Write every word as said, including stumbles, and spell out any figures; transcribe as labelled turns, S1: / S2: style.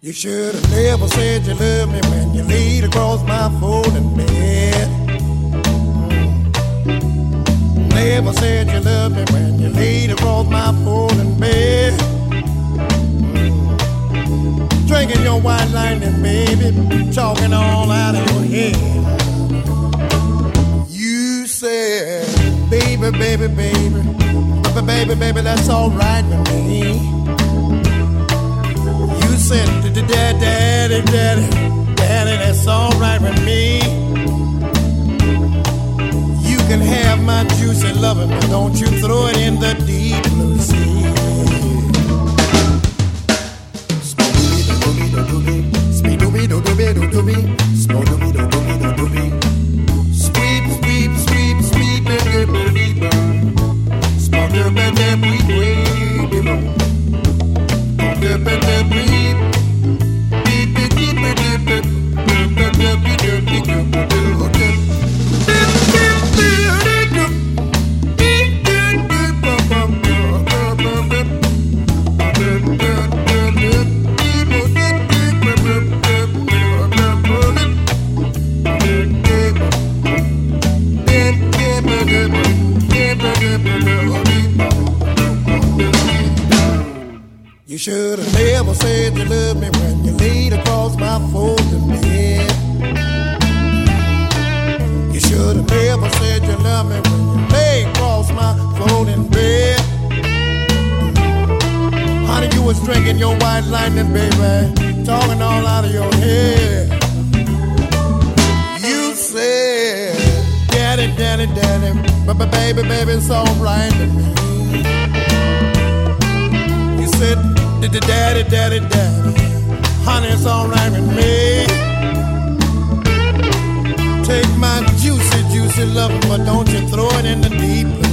S1: You should have never said you loved me when you laid across my folding bed. Mm. Never said you loved me when you laid across my folding bed. Mm. Drinking your white lightning, baby, talking all out of your head. You said, baby, baby, baby, baby, baby, baby, that's all right with me. You said, daddy, daddy, daddy, daddy, that's all right with me. You can have my juicy loving, but don't you throw it in the deep blue sea. Spoo-dooby-doo-dooby-doo-dooby, spee-dooby-doo-dooby-doo-dooby, spoo-dooby-doo-dooby-doo-dooby, sweep, sweep, sweep, sweep, doo-doo-doo-doo-doo, spoo-dooby-doo-dooby-doo-dooby, spoo-dooby-doo-dooby-doo-dooby. You should have never said you loved me when you laid across my folding bed. You should have never said you loved me when you lay across my folding bed. Honey, you was drinking your white lightning, baby, talking all out of your head. You said, daddy, daddy, daddy, but baby, baby, it's all right with me. You said, daddy, daddy, daddy, honey, it's all right with me. Take my juicy, juicy love, but don't you throw it in the deep.